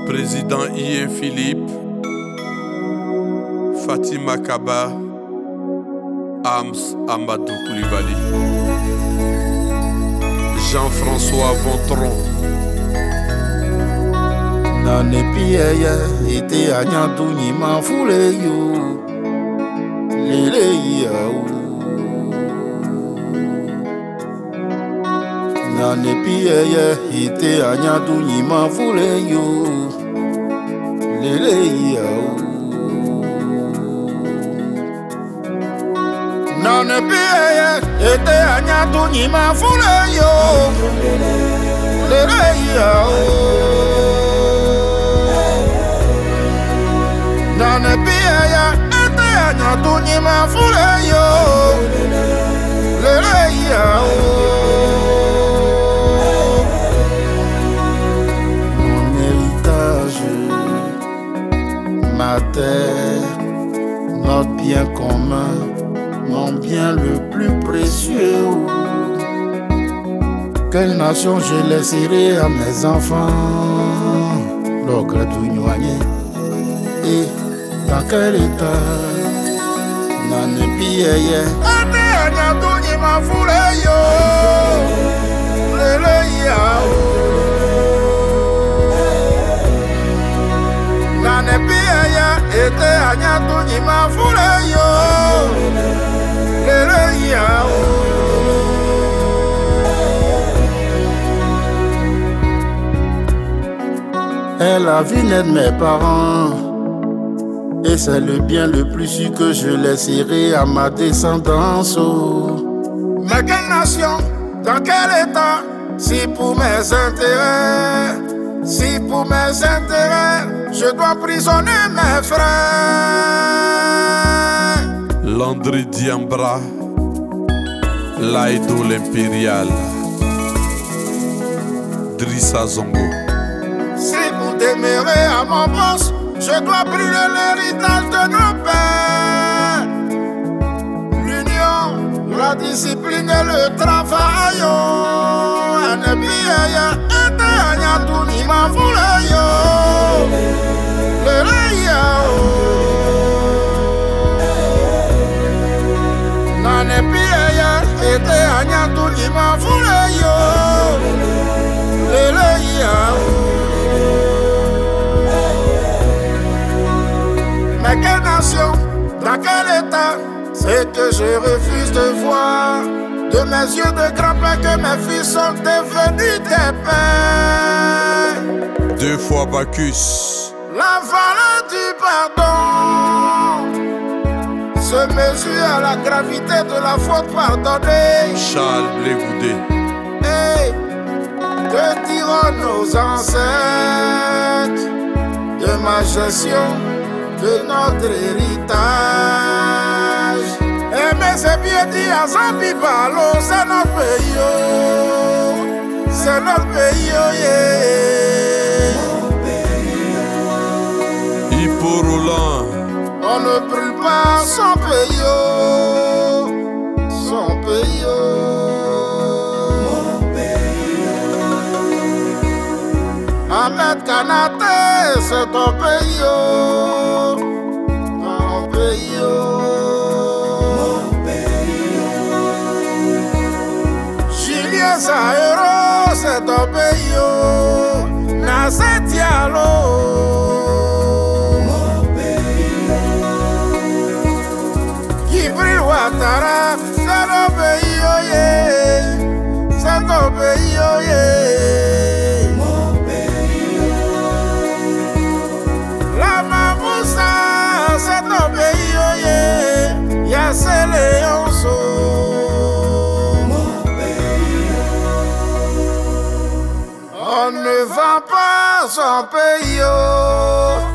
Président Ié Philippe, Fatima Kaba, Ams Amadou Koulibaly, Jean-François Vontron. Nane piyeye ite anyadu nyima fule yo lele yaou. Nane piyeye ite anyadu nyima fule yo lele yaou. Nane piyeye ite anyadu nyima fule yo lele yaou. Nane piyeye ite anyadu nyima fule yo lele yaou. Ma terre, notre bien commun, mon bien le plus précieux. Quelle nation je laisserai à mes enfants? L'ogre du Noigné. Et dans quel état? Nane piyeye ate anyadu nyima fule yo lele yaou. Nane piyeye ete anyadu nyima fule yo lele yaou. Et la vie naît de mes parents, et c'est le bien le plus sûr que je laisserai à ma descendance. Mais quelle nation, dans quel état? Si pour mes intérêts, si pour mes intérêts, je dois prisonner mes frères. Landry Diambra, Laïdo l'Impérial, Drissa Zongo. Si pour demeurer à mon poste, je dois brûler l'héritage de nos pères. L'union, la discipline et le travail. Nane piyeye ete anyadu nyima fule yo lele yaou. Nane piyeye ete anyadu nyima fule yo lele yaou. Mais quelle nation, dans quel état? C'est que je refuse de voir de mes yeux de grand-père que mes fils sont devenus des pères. Deux fois Bacchus. La valeur du pardon se mesure à la gravité de la faute pardonnée. Charles Blé Goudé. Hey, que diront nos ancêtres de ma gestion, de notre héritage? Eh mais c'est bien dit à Zambi Balo, c'est notre pays, oh. C'est notre pays, oh yeah. Hippo Roland. On ne brûle pas son pays, oh. Son pays, oh. Ahmed Kanaté, c'est ton pays, oh. Ton pays, oh. Julien Zahero, c'est ton pays, oh. Nasser Diallo. Gibril Ouattara, c'est ton pays, oh yeah. C'est ton pays, oh yeah. C'est ton pays, oh yeah. Y'a ces on ne vend pas son pays, oh.